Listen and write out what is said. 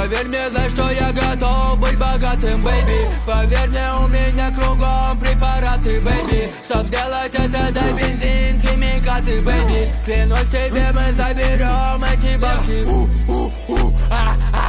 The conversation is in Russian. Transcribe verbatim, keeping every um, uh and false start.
Поверь мне, за что я готов быть богатым, бэйби. Поверь мне, у меня кругом препараты, бэйби. Чтоб сделать это, дай бензин, химикаты, бэйби. Клянусь тебе, мы заберем эти бабки.